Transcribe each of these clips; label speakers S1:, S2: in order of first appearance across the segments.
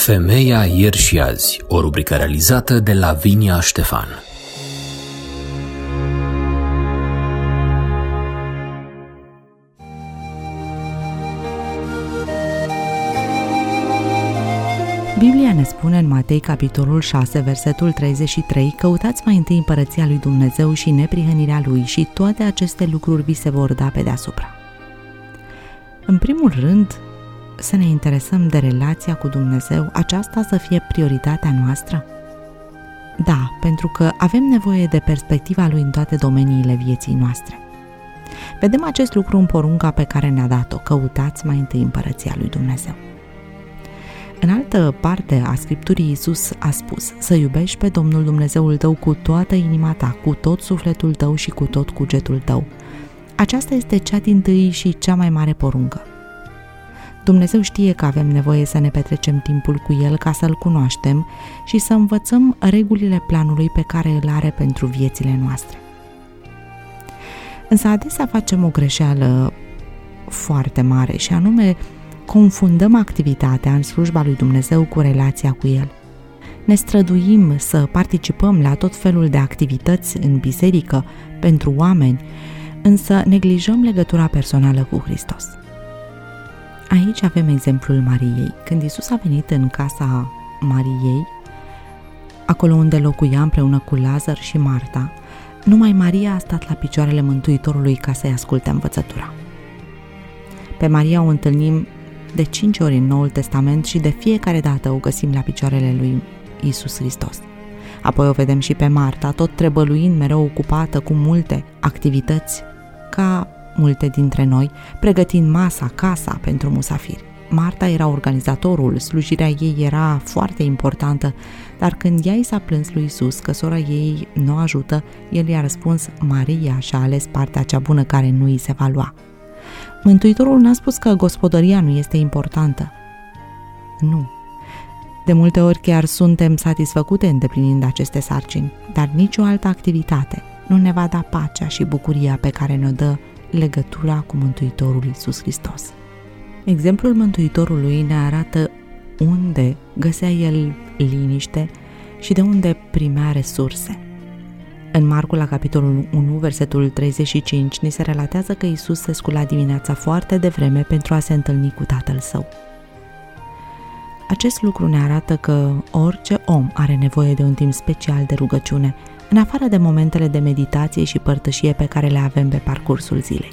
S1: Femeia ieri și azi, o rubrică realizată de Lavinia Ștefan.
S2: Biblia ne spune în Matei, capitolul 6, versetul 33, căutați mai întâi împărăția lui Dumnezeu și neprihănirea lui și toate aceste lucruri vi se vor da pe deasupra. În primul rând, să ne interesăm de relația cu Dumnezeu, aceasta să fie prioritatea noastră? Da, pentru că avem nevoie de perspectiva lui în toate domeniile vieții noastre. Vedem acest lucru în porunca pe care ne-a dat-o, căutați mai întâi împărăția lui Dumnezeu. În altă parte a Scripturii, Iisus a spus să iubești pe Domnul Dumnezeul tău cu toată inima ta, cu tot sufletul tău și cu tot cugetul tău. Aceasta este cea dintâi și cea mai mare poruncă. Dumnezeu știe că avem nevoie să ne petrecem timpul cu El ca să-L cunoaștem și să învățăm regulile planului pe care îl are pentru viețile noastre. Însă adesea facem o greșeală foarte mare și anume confundăm activitatea în slujba lui Dumnezeu cu relația cu El. Ne străduim să participăm la tot felul de activități în biserică pentru oameni, însă neglijăm legătura personală cu Hristos. Aici avem exemplul Mariei. Când Iisus a venit în casa Mariei, acolo unde locuia împreună cu Lazar și Marta, numai Maria a stat la picioarele Mântuitorului ca să-i asculte învățătura. Pe Maria o întâlnim de 5 ori în Noul Testament și de fiecare dată o găsim la picioarele lui Iisus Hristos. Apoi o vedem și pe Marta, tot trebăluind, mereu ocupată cu multe activități, ca multe dintre noi, pregătind masa, casa pentru musafiri. Marta era organizatorul, slujirea ei era foarte importantă, dar când ea i s-a plâns lui Iisus că sora ei nu ajută, el i-a răspuns: Maria și-a ales partea cea bună care nu îi se va lua. Mântuitorul n-a spus că gospodăria nu este importantă. Nu. De multe ori chiar suntem satisfăcute îndeplinind aceste sarcini, dar nicio altă activitate nu ne va da pacea și bucuria pe care ne-o dă legătura cu Mântuitorul Iisus Hristos. Exemplul Mântuitorului ne arată unde găsea El liniște și de unde primea resurse. În Marcu, la capitolul 1, versetul 35, ni se relatează că Iisus se scula dimineața foarte devreme pentru a se întâlni cu Tatăl Său. Acest lucru ne arată că orice om are nevoie de un timp special de rugăciune, în afară de momentele de meditație și părtășie pe care le avem pe parcursul zilei.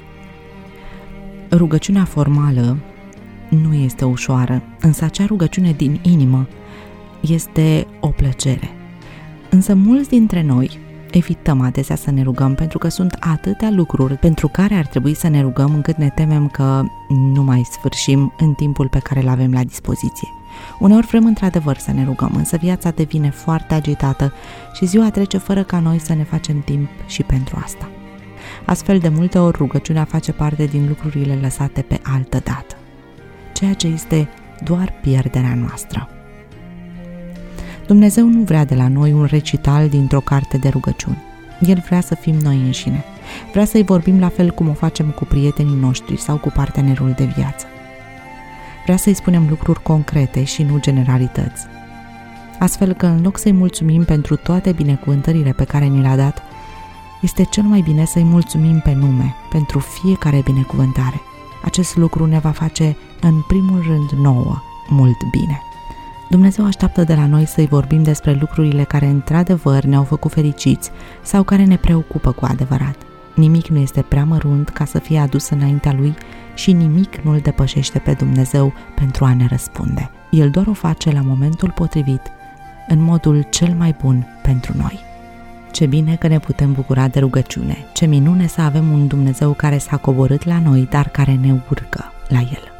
S2: Rugăciunea formală nu este ușoară, însă acea rugăciune din inimă este o plăcere. Însă mulți dintre noi evităm adesea să ne rugăm pentru că sunt atâtea lucruri pentru care ar trebui să ne rugăm încât ne temem că nu mai sfârșim în timpul pe care îl avem la dispoziție. Uneori vrem într-adevăr să ne rugăm, însă viața devine foarte agitată și ziua trece fără ca noi să ne facem timp și pentru asta. Astfel, de multe ori, rugăciunea face parte din lucrurile lăsate pe altă dată, ceea ce este doar pierderea noastră. Dumnezeu nu vrea de la noi un recital dintr-o carte de rugăciuni. El vrea să fim noi înșine. Vrea să-i vorbim la fel cum o facem cu prietenii noștri sau cu partenerul de viață. Vrea să-i spunem lucruri concrete și nu generalități. Astfel că în loc să-i mulțumim pentru toate binecuvântările pe care ni le-a dat, este cel mai bine să-i mulțumim pe nume, pentru fiecare binecuvântare. Acest lucru ne va face în primul rând nouă mult bine. Dumnezeu așteaptă de la noi să-i vorbim despre lucrurile care într-adevăr ne-au făcut fericiți sau care ne preocupă cu adevărat. Nimic nu este prea mărunt ca să fie adus înaintea Lui și nimic nu îl depășește pe Dumnezeu pentru a ne răspunde. El doar o face la momentul potrivit, în modul cel mai bun pentru noi. Ce bine că ne putem bucura de rugăciune, ce minune să avem un Dumnezeu care s-a coborât la noi, dar care ne urcă la El.